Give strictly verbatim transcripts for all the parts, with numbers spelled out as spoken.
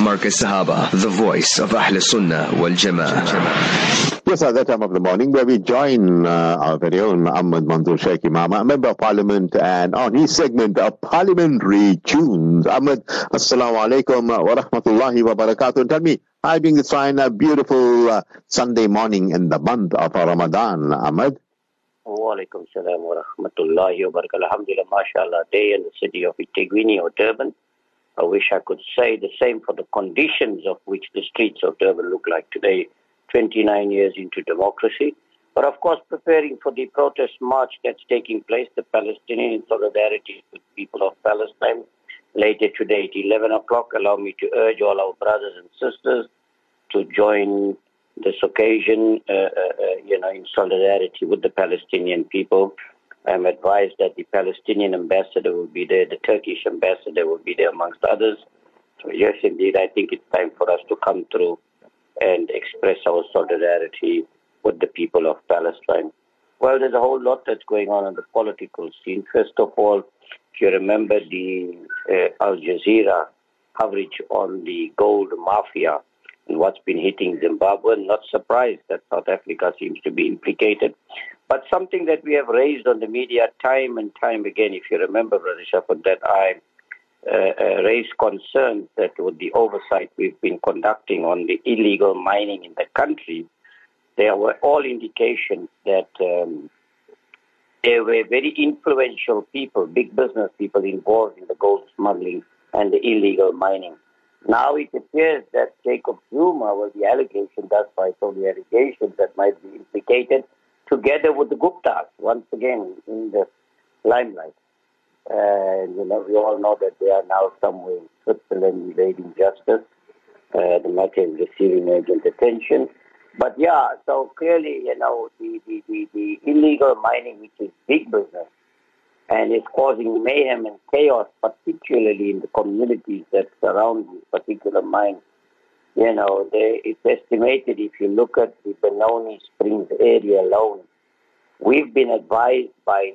Marcus Sahaba, the voice of Ahl Sunnah wal Jama'ah. Yes, at that time of the morning, where we join uh, our very own Ahmad Manzoor Sheikh Imam, a member of Parliament, and on his segment of Parliamentary Tunes. Ahmad, Assalamu alaikum wa rahmatullahi wa barakatuh. And tell me, how are you doing this fine, uh, beautiful uh, Sunday morning in the month of Ramadan, Ahmad? Wa alaikum salam wa rahmatullahi wa barakatuh. Alhamdulillah, mashallah, day in the city of Itegwini or Durban. I wish I could say the same for the conditions of which the streets of Durban look like today, twenty-nine years into democracy. But of course, preparing for the protest march that's taking place, the Palestinian solidarity with the people of Palestine, later today at eleven o'clock. Allow me to urge all our brothers and sisters to join this occasion, uh, uh, uh, you know, in solidarity with the Palestinian people. I'm advised that the Palestinian ambassador will be there, the Turkish ambassador will be there, amongst others. So yes, indeed, I think it's time for us to come through and express our solidarity with the people of Palestine. Well, there's a whole lot that's going on in the political scene. First of all, if you remember the uh, Al Jazeera coverage on the gold mafia and what's been hitting Zimbabwe, not surprised that South Africa seems to be implicated. But something that we have raised on the media time and time again, if you remember, Brother Shafat, that I uh, uh, raised concerns that with the oversight we've been conducting on the illegal mining in the country, there were all indications that um, there were very influential people, big business people involved in the gold smuggling and the illegal mining. Now it appears that Jacob Zuma was the allegation, that's why it's only allegations that might be implicated, together with the Guptas, once again in the limelight. And, you know, we all know that they are now somewhere in Switzerland evading justice. Uh, the matter is receiving urgent attention. But yeah, so clearly, you know, the, the, the, the illegal mining, which is big business, and is causing mayhem and chaos, particularly in the communities that surround these particular mines. You know, they, it's estimated, if you look at the Benoni Springs area alone, we've been advised by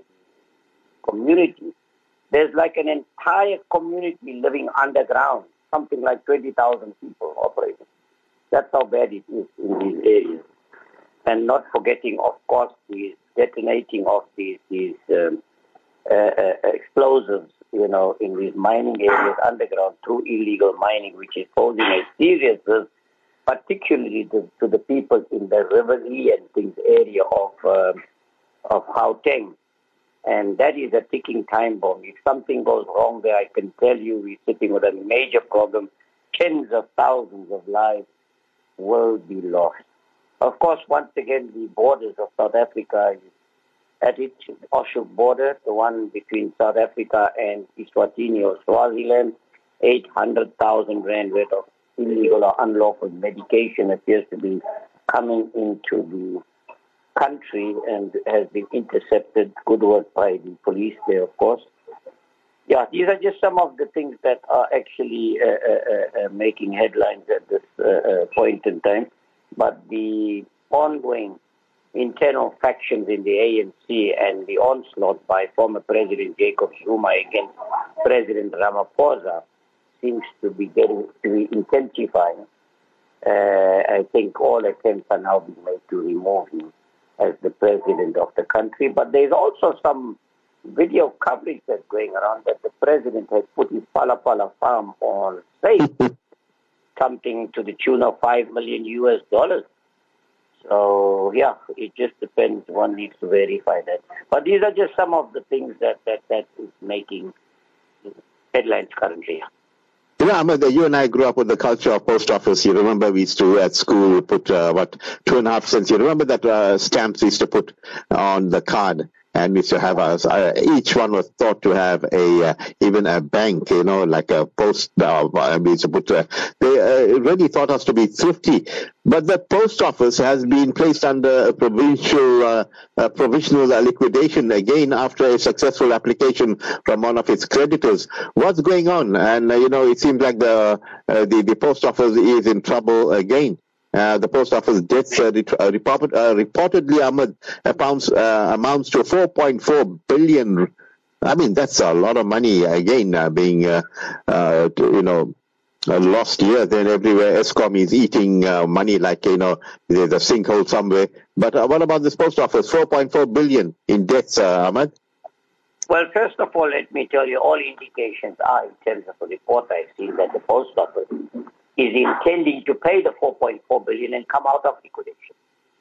the community, there's like an entire community living underground, something like twenty thousand people operating. That's how bad it is in these areas. And not forgetting, of course, the detonating of these, these um, uh, uh, explosives, you know, in these mining areas underground through illegal mining, which is posing a serious risk, particularly to, to the people in the River Lee and things area of um, of Gauteng. And that is a ticking time bomb. If something goes wrong there, I can tell you we're sitting with a major problem. Tens of thousands of lives will be lost. Of course, once again, the borders of South Africa is at its Oshuk border, the one between South Africa and Eswatini or Swaziland, eight hundred thousand rand worth of illegal or unlawful medication appears to be coming into the country and has been intercepted. Good work by the police there, of course. Yeah, these are just some of the things that are actually uh, uh, uh, making headlines at this uh, uh, point in time. But the ongoing internal factions in the A N C and the onslaught by former President Jacob Zuma against President Ramaphosa seems to be getting to be intensifying. Uh, I think all attempts are now being made to remove him as the president of the country. But there's also some video coverage that's going around that the president has put his Pala Pala farm on sale, something to the tune of five million U S dollars. So, yeah, it just depends. One needs to verify that. But these are just some of the things that, that, that is making headlines currently. You know, Ahmed, you and I grew up with the culture of post office. You remember we used to, at school, put, uh, what, two and a half cents. You remember that uh, stamps we used to put on the card? And we used to have us, uh, each one was thought to have a, uh, even a bank, you know, like a post, uh, we used to put, uh, they uh, really thought us to be thrifty. But the post office has been placed under a provincial, uh, uh, provisional uh, liquidation again after a successful application from one of its creditors. What's going on? And, uh, you know, it seems like the, uh, the, the post office is in trouble again. Uh, the post office debts uh, uh, report, uh, reportedly Ahmed, amounts, uh, amounts to four point four billion. I mean, that's a lot of money again uh, being, uh, uh, to, you know, uh, lost year. Then everywhere Eskom is eating uh, money like, you know, there's a sinkhole somewhere. But uh, what about this post office? four point four billion in debts, uh, Ahmad? Well, first of all, let me tell you, all indications are, in terms of the report I've seen, that the post office is intending to pay the four point four billion and come out of liquidation.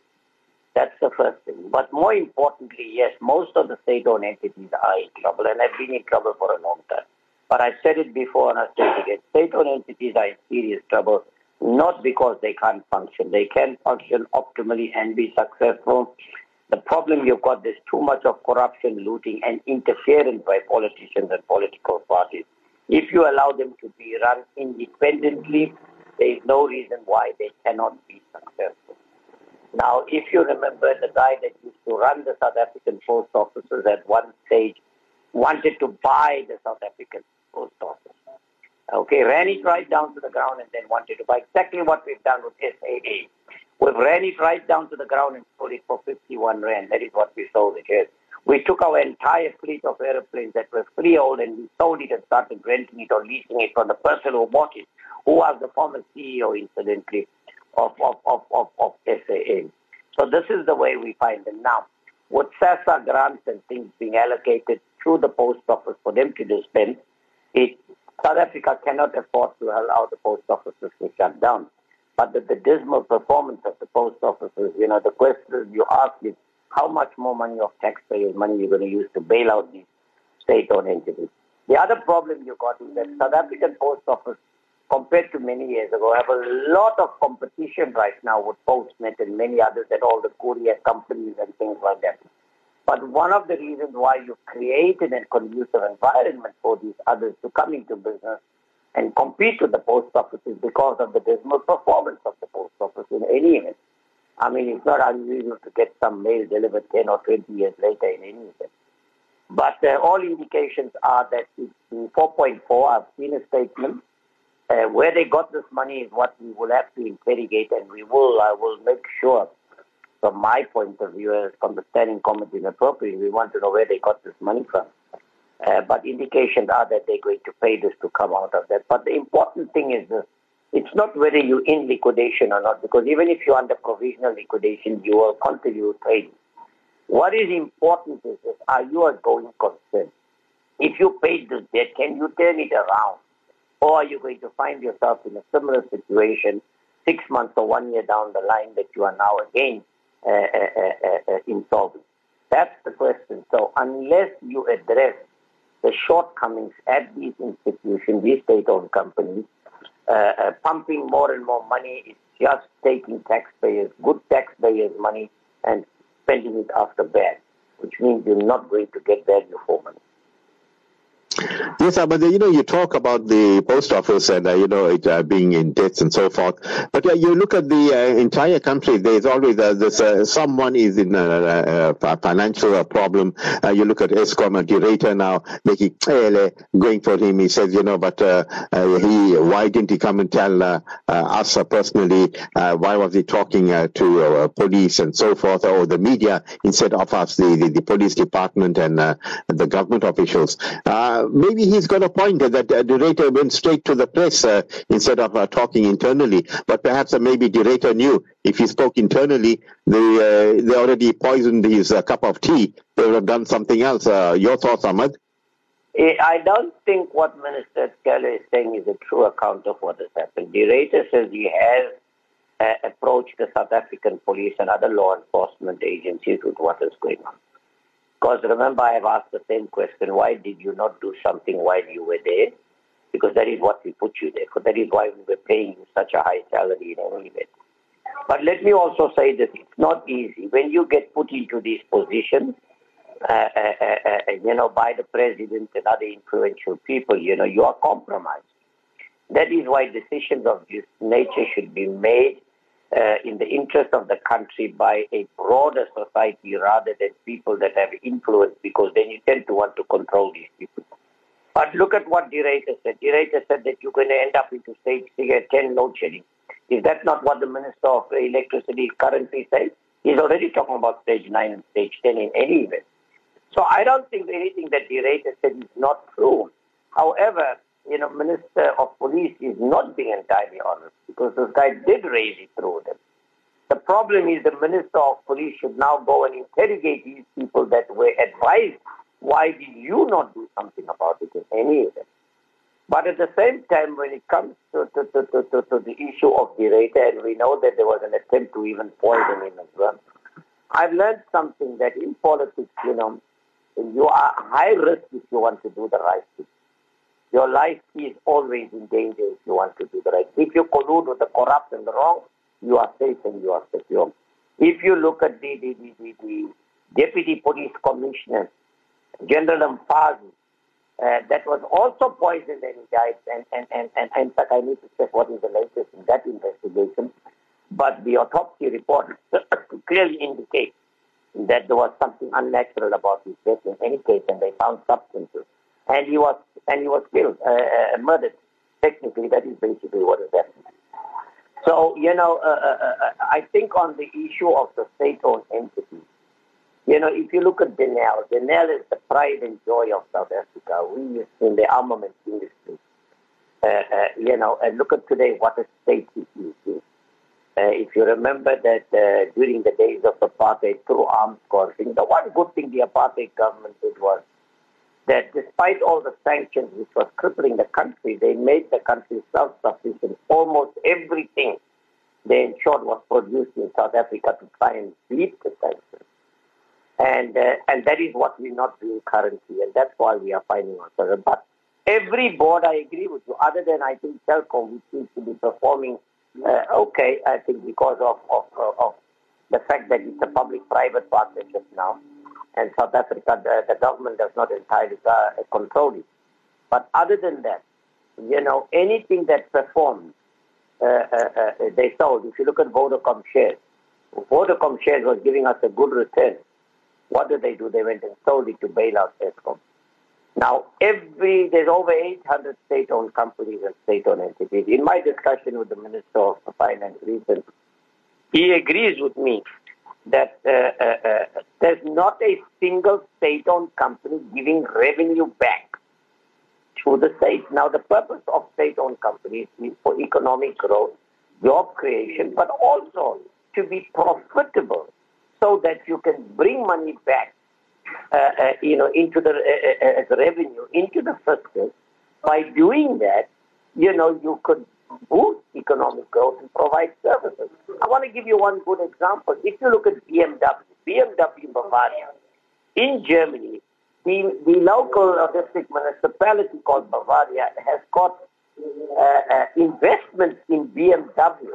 That's the first thing. But more importantly, yes, most of the state-owned entities are in trouble, and have been in trouble for a long time. But I said it before and I say it again. State-owned entities are in serious trouble, not because they can't function. They can function optimally and be successful. The problem you've got, there's too much of corruption, looting, and interference by politicians and political parties. If you allow them to be run independently, there is no reason why they cannot be successful. Now, if you remember, the guy that used to run the South African post offices at one stage wanted to buy the South African post office. Okay, ran it right down to the ground and then wanted to buy. Exactly what we've done with S A A. We've ran it right down to the ground and sold it for fifty-one rand. That is what we sold it here. We took our entire fleet of aeroplanes that were freehold and we sold it and started renting it or leasing it from the person who bought it, who was the former C E O, incidentally, of, of, of, of, of S A A. So this is the way we find them now. With SASSA grants and things being allocated through the post office for them to dispense, it, South Africa cannot afford to allow the post offices to shut down. But the, the dismal performance of the post offices, you know, the question you ask is how much more money of taxpayers' money you're going to use to bail out these state-owned entities. The other problem you got is that South African post office, compared to many years ago, have a lot of competition right now with Postnet and many others and all the courier companies and things like that. But one of the reasons why you've created a conducive environment for these others to come into business and compete with the post office is because of the dismal performance of the post office in any event. I mean, it's not unusual to get some mail delivered ten or twenty years later in any event. But uh, all indications are that in four point four, I've seen a statement. Uh, where they got this money is what we will have to interrogate, and we will, I will make sure, from my point of view, as from the standing committee appropriately, we want to know where they got this money from. Uh, but indications are that they're going to pay this to come out of that. But the important thing is this. It's not whether you're in liquidation or not, because even if you're under provisional liquidation, you will continue trading. What is important is this. Are you a going concern? If you paid this debt, can you turn it around? Or are you going to find yourself in a similar situation six months or one year down the line that you are now again uh, uh, uh, uh, insolvent? That's the question. So unless you address the shortcomings at these institutions, these state-owned companies, uh, uh, pumping more and more money is just taking taxpayers, good taxpayers' money, and spending it after bad, which means you're not going to get value for money. Yes, uh, but uh, you know, you talk about the post office and uh, you know it uh, being in debts and so forth. But uh, you look at the uh, entire country. There's always uh, this uh, someone is in a, a financial uh, problem. Uh, you look at Eskom and Director now making uh, going for him. He says, you know, but uh, uh, he why didn't he come and tell uh, uh, us uh, personally? Uh, why was he talking uh, to uh, police and so forth, or the media instead of us, the the, the police department and uh, the government officials? Uh, Maybe he's got a point that uh, Director went straight to the press uh, instead of uh, talking internally. But perhaps uh, maybe Director knew if he spoke internally, they uh, they already poisoned his uh, cup of tea. They would have done something else. Uh, your thoughts, Ahmad? I don't think what Minister Scalia is saying is a true account of what has happened. Director says he has uh, approached the South African police and other law enforcement agencies with what is going on. Because remember, I have asked the same question, why did you not do something while you were there? Because that is what we put you there for. That is why we were paying you such a high salary in any event. But let me also say that it's not easy. When you get put into these positions, uh, uh, uh, uh, you know, by the president and other influential people, you know, you are compromised. That is why decisions of this nature should be made Uh, in the interest of the country by a broader society rather than people that have influence, because then you tend to want to control these people. But look at what Director said. Director said that you're going to end up into stage ten load shedding. Is that not what the Minister of Electricity currently says? He's already talking about stage nine and stage ten in any event. So I don't think anything that Director said is not true. However, you know, Minister of Police is not being entirely honest, because this guy did raise it through them. The problem is the Minister of Police should now go and interrogate these people that were advised, why did you not do something about it in any event? But at the same time, when it comes to, to, to, to, to, to the issue of the Rata, and we know that there was an attempt to even poison him as well, I've learned something that in politics, you know, you are high risk if you want to do the right thing. Your life is always in danger if you want to do the right thing. If you collude with the corrupt and the wrong, you are safe and you are secure. If you look at the, the, the, the, the Deputy Police Commissioner, General Mpazi, uh, that was also poisoned and he died. And, and, and, and, and in fact, I need to check what is the latest in that investigation. But the autopsy report clearly indicates that there was something unnatural about his death in any case, and they found substances. And he was and he was killed, uh, uh, murdered. Technically, that is basically what is happening. So, you know, uh, uh, I think on the issue of the state-owned entity, you know, if you look at Denel, Denel is the pride and joy of South Africa. We in the armament industry, uh, uh, you know, and look at today what a state it is. Uh, if you remember that uh, during the days of apartheid, through arms crossing, the one good thing the apartheid government did was that despite all the sanctions which was crippling the country, they made the country self-sufficient. Almost everything they ensured was produced in South Africa to try and beat the sanctions. And uh, and that is what we're not doing currently, and that's why we are finding ourselves. But every board, I agree with you, other than I think Telkom, which seems to be performing uh, okay, I think because of, of, of the fact that it's a public-private partnership now. And South Africa, the, the government does not entirely uh, control it. But other than that, you know, anything that performs, uh, uh, uh, they sold. If you look at Vodacom shares, Vodacom shares was giving us a good return. What did they do? They went and sold it to bail out Eskom. Now, every there's over eight hundred state-owned companies and state-owned entities. In my discussion with the Minister of Finance recently, he agrees with me that uh, uh, uh, there's not a single state-owned company giving revenue back to the state. Now, the purpose of state-owned companies is for economic growth, job creation, but also to be profitable so that you can bring money back, uh, uh, you know, into the uh, uh, as revenue, into the fiscal. By doing that, you know, you could boost economic growth and provide services. I want to give you one good example. If you look at B M W, B M W Bavaria, in Germany, the, the local uh, district municipality called Bavaria has got uh, uh, investments in B M W,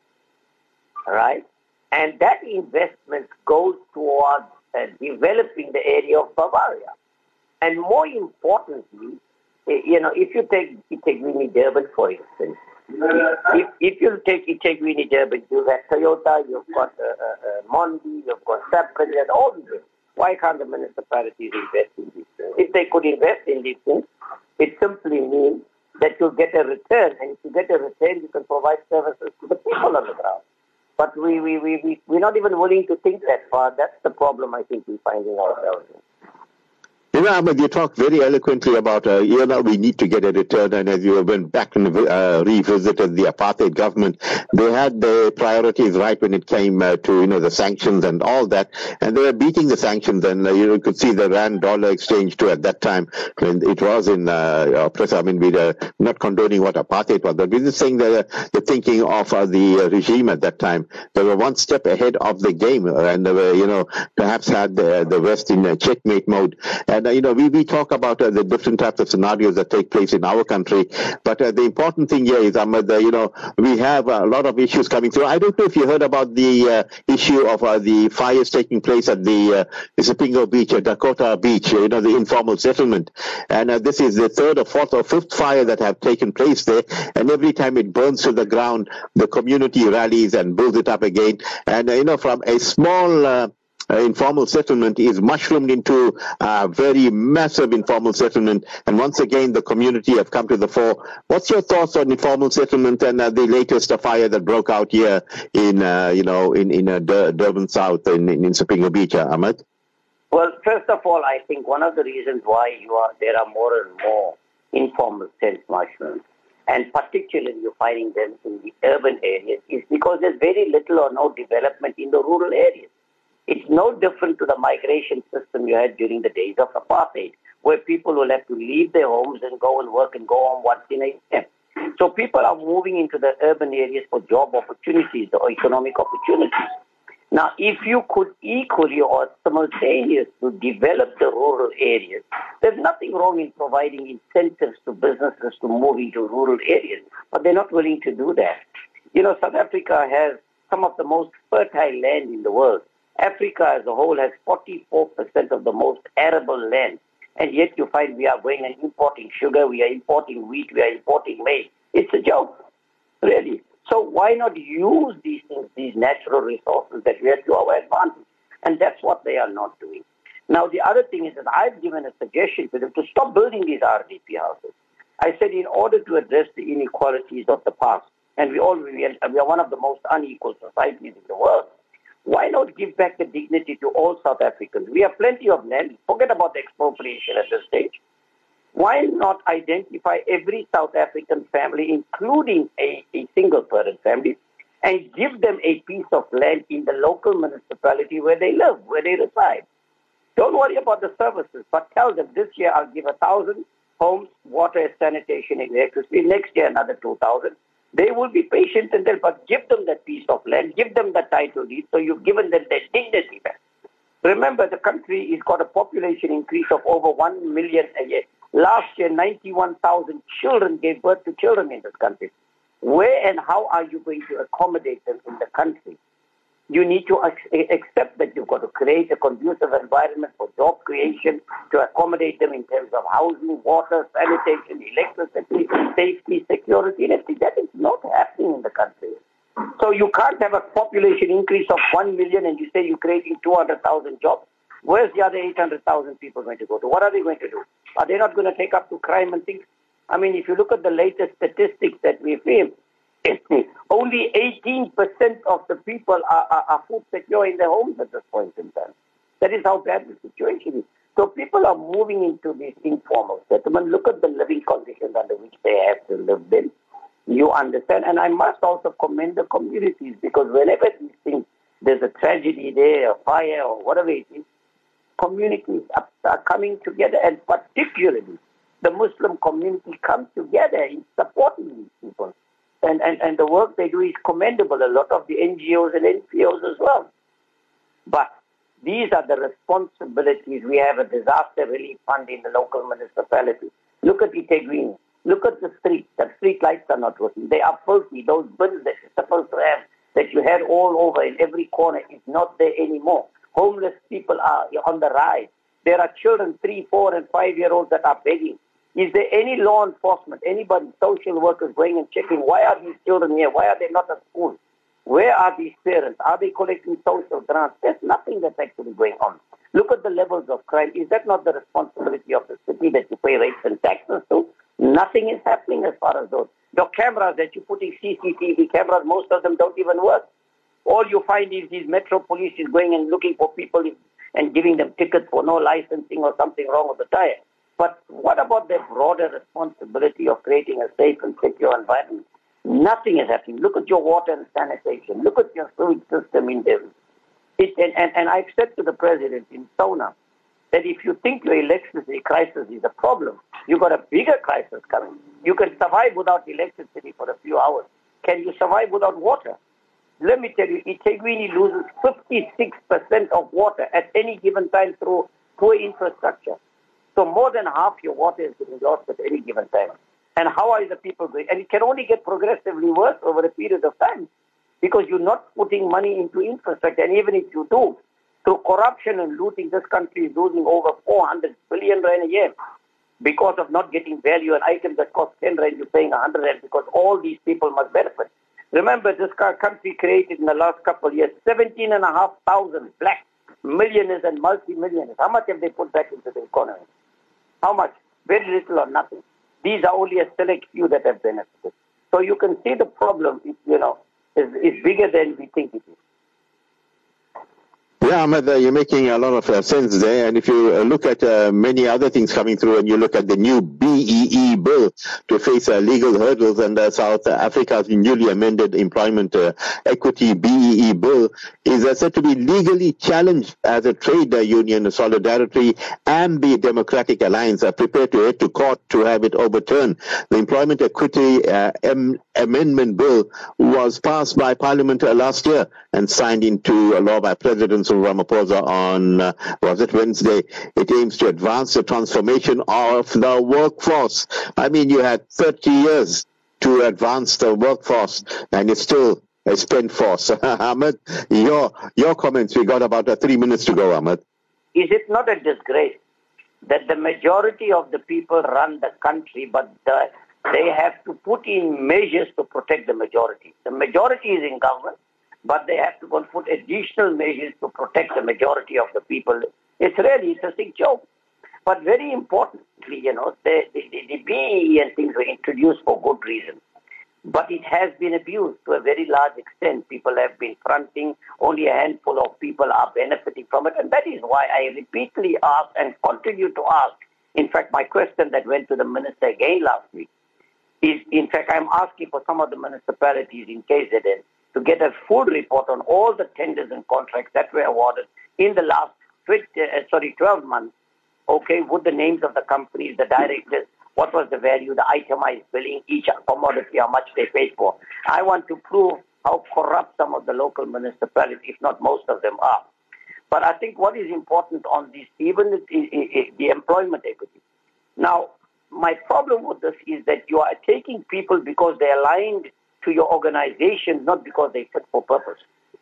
right? And that investment goes towards uh, developing the area of Bavaria. And more importantly, uh, you know, if you take eThekwini Durban, for instance, If, if you take eThekwini Durban, you've got Toyota, you've got uh, uh, Mondi, you've got Sapred, and all these things. Why can't the municipalities invest in these things? If they could invest in these things, it simply means that you'll get a return, and if you get a return, you can provide services to the people on the ground. But we, we, we, we, we're not even willing to think that far. That's the problem I think we're finding ourselves in. You know, Ahmed, you talk very eloquently about, uh, you know, we need to get a return. And as you went back and uh, revisited the apartheid government, they had their priorities right when it came uh, to, you know, the sanctions and all that. And they were beating the sanctions. And uh, you could see the rand dollar exchange too at that time when it was in uh, press. I mean, we're uh, not condoning what apartheid was, but we're just saying that uh, the thinking of uh, the uh, regime at that time, they were one step ahead of the game. And they were, you know, perhaps had the, the West in uh, checkmate mode. And you know, we, we talk about uh, the different types of scenarios that take place in our country, but uh, the important thing here is, Ahmed, uh, you know, we have a lot of issues coming through. I don't know if you heard about the uh, issue of uh, the fires taking place at the uh, Isipingo Beach, uh, Dakota Beach, you know, the informal settlement. And uh, this is the third or fourth or fifth fire that have taken place there. And every time it burns to the ground, the community rallies and builds it up again. And, uh, you know, from a small uh, Uh, informal settlement is mushroomed into a very massive informal settlement, and once again the community have come to the fore. What's your thoughts on informal settlement and uh, the latest uh, fire that broke out here in, uh, you know, in in uh, Dur- Durban South in in, in Sipingo Beach, uh, Ahmed? Well, first of all, I think one of the reasons why you are there are more and more informal sense, Marshall, and particularly you're finding them in the urban areas, is because there's very little or no development in the rural areas. It's no different to the migration system you had during the days of apartheid, where people will have to leave their homes and go and work and go home once in a year. So people are moving into the urban areas for job opportunities or economic opportunities. Now, if you could equally or simultaneously develop the rural areas, there's nothing wrong in providing incentives to businesses to move into rural areas, but they're not willing to do that. You know, South Africa has some of the most fertile land in the world. Africa as a whole has forty-four percent of the most arable land, and yet you find we are going and importing sugar, we are importing wheat, we are importing maize. It's a joke, really. So why not use these things, these natural resources that we have to our advantage? And that's what they are not doing. Now, the other thing is that I've given a suggestion to them to stop building these R D P houses. I said in order to address the inequalities of the past, and we all we are, we are one of the most unequal societies in the world, why not give back the dignity to all South Africans? We have plenty of land. Forget about the expropriation at this stage. Why not identify every South African family, including a, a single-parent family, and give them a piece of land in the local municipality where they live, where they reside? Don't worry about the services, but tell them this year I'll give a thousand homes, water, sanitation, and electricity. Next year another two thousand. They will be patient and they'll, but give them that piece of land, give them the title deed, so you've given them their dignity back. Remember, the country has got a population increase of over one million a year. Last year, ninety-one thousand children gave birth to children in this country. Where and how are you going to accommodate them in the country? You need to accept that you've got to create a conducive environment for job creation, to accommodate them in terms of housing, water, sanitation, electricity, safety, security. And that is not happening in the country. So you can't have a population increase of one million and you say you're creating two hundred thousand jobs. Where's the other eight hundred thousand people going to go to? What are they going to do? Are they not going to take up to crime and things? I mean, if you look at the latest statistics that we've seen, only eighteen percent of the people are, are, are food secure in their homes at this point in time. That is how bad the situation is. So people are moving into these informal settlements. Look at the living conditions under which they have to live in. You understand? And I must also commend the communities, because whenever these things, there's a tragedy there, a fire or whatever it is, communities are, are coming together, and particularly the Muslim community comes together in supporting these people. And, and, and the work they do is commendable, a lot of the N G Os and N P Os as well. But these are the responsibilities. We have a disaster relief fund in the local municipality. Look at eThekwini. Look at the streets. The street lights are not working. They are filthy. Those bins that you're supposed to have, that you had all over in every corner, is not there anymore. Homeless people are on the rise. There are children, three, four, and five-year-olds that are begging. Is there any law enforcement, anybody, social workers going and checking, why are these children here? Why are they not at school? Where are these parents? Are they collecting social grants? There's nothing that's actually going on. Look at the levels of crime. Is that not the responsibility of the city that you pay rates and taxes to? Nothing is happening as far as those. Your cameras that you're putting, C C T V cameras, most of them don't even work. All you find is these metro police is going and looking for people and giving them tickets for no licensing or something wrong with the tire. But what about the broader responsibility of creating a safe and secure environment? Nothing is happening. Look at your water and sanitation. Look at your sewage system in there. It, and, and, and I've said to the president in Sona that if you think your electricity crisis is a problem, you've got a bigger crisis coming. You can survive without electricity for a few hours. Can you survive without water? Let me tell you, eThekwini loses fifty-six percent of water at any given time through poor infrastructure. So more than half your water is getting lost at any given time. And how are the people going? And it can only get progressively worse over a period of time because you're not putting money into infrastructure. And even if you do, through corruption and looting, this country is losing over four hundred billion rand a year because of not getting value. An item that costs ten rand, you're paying one hundred rand because all these people must benefit. Remember, this country created in the last couple of years seventeen and a half thousand black millionaires and multi-millionaires. How much have they put back into the economy? How much? Very little or nothing. These are only a select few that have benefited. So you can see the problem, is, you know, is, is bigger than we think it is. Yeah, Ahmed, uh, you're making a lot of uh, sense there. And if you uh, look at uh, many other things coming through, and you look at the new B E E bill to face uh, legal hurdles, and uh, South Africa's newly amended Employment uh, Equity B E E bill is uh, said to be legally challenged as a trade uh, union. Solidarity and the Democratic Alliance are prepared to head to court to have it overturned. The Employment Equity uh, M- Amendment Bill was passed by Parliament uh, last year and signed into law by President Ramaphosa on, uh, was it Wednesday? It aims to advance the transformation of the workforce. I mean, you had thirty years to advance the workforce, and it's still a spent force. Ahmed, your your comments. We got about uh, three minutes to go, Ahmed. Is it not a disgrace that the majority of the people run the country, but the, they have to put in measures to protect the majority? The majority is in government, but they have to put additional measures to protect the majority of the people. It's really, it's a sick joke. But very importantly, you know, the, the, the B E E and things were introduced for good reason. But it has been abused to a very large extent. People have been fronting. Only a handful of people are benefiting from it. And that is why I repeatedly ask and continue to ask. In fact, my question that went to the minister again last week is, in fact, I'm asking for some of the municipalities in K Z N to get a full report on all the tenders and contracts that were awarded in the last sorry, twelve months, okay, with the names of the companies, the directors, what was the value, the itemized billing, each commodity, how much they paid for. I want to prove how corrupt some of the local municipalities, if not most of them, are. But I think what is important on this, even the, the employment equity. Now, my problem with this is that you are taking people because they're aligned to your organization, not because they fit for purpose.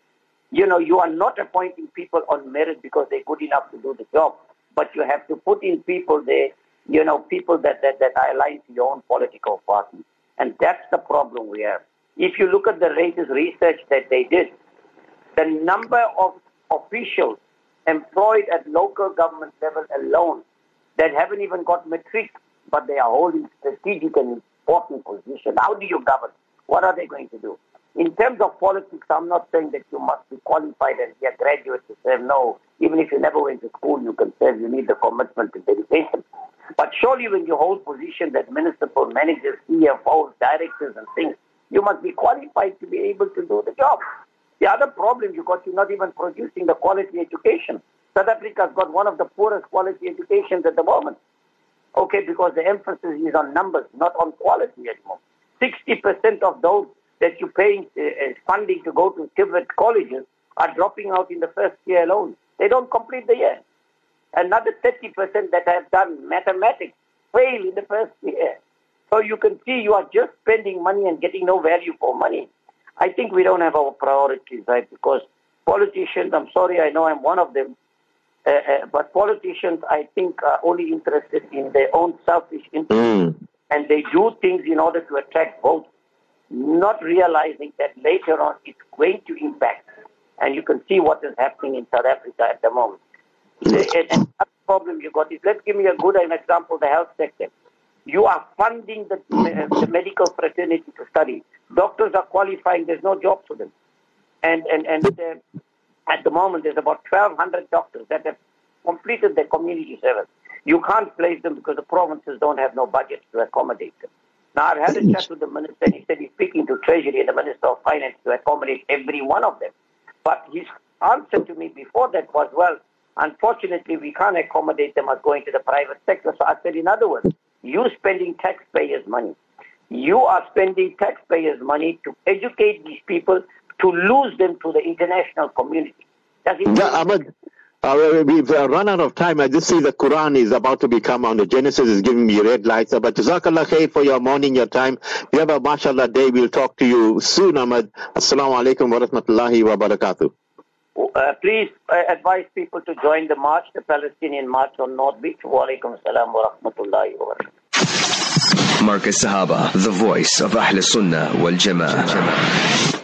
You know, you are not appointing people on merit because they're good enough to do the job, but you have to put in people there, you know, people that, that, that are aligned to your own political party. And that's the problem we have. If you look at the latest research that they did, the number of officials employed at local government level alone that haven't even got matric, but they are holding strategic and important positions. How do you govern? What are they going to do? In terms of politics, I'm not saying that you must be qualified and be a graduate to serve. No, even if you never went to school, you can serve. You need the commitment and dedication. But surely when you hold positions as municipal managers, C F Os, directors and things, you must be qualified to be able to do the job. The other problem you got, you're not even producing the quality education. South Africa's got one of the poorest quality educations at the moment. Okay, because the emphasis is on numbers, not on quality anymore. sixty percent of those that you're paying uh, funding to go to Tibet colleges are dropping out in the first year alone. They don't complete the year. Another thirty percent that have done mathematics fail in the first year. So you can see you are just spending money and getting no value for money. I think we don't have our priorities right, because politicians, I'm sorry, I know I'm one of them, uh, uh, but politicians, I think, are only interested in their own selfish interests. Mm. And they do things in order to attract votes, not realizing that later on it's going to impact. And you can see what is happening in South Africa at the moment. And the problem you got is, let's give me a good example, the health sector. You are funding the, the medical fraternity to study. Doctors are qualifying, there's no jobs for them. And, and, and uh, at the moment, there's about twelve hundred doctors that have completed their community service. You can't place them because the provinces don't have no budget to accommodate them. Now, I've had a chat with the minister, and he said he's speaking to Treasury and the Minister of Finance to accommodate every one of them. But his answer to me before that was, well, unfortunately, we can't accommodate them as going to the private sector. So I said, in other words, you're spending taxpayers' money. You are spending taxpayers' money to educate these people, to lose them to the international community. Does it yeah, Ahmed, uh, we've uh, run out of time. I just see the Quran is about to become on. The Genesis is giving me red lights. But Jazakallah khair for your morning, your time. You have a mashallah day. We'll talk to you soon, Ahmed. Assalamu alaikum wa rahmatullahi wa barakatuh. Uh, please uh, advise people to join the march, the Palestinian march on North Beach. Wa alaikum salam wa rahmatullahi wa barakatuh. Marcus Sahaba, the voice of Ahl Sunnah wal Jama'ah.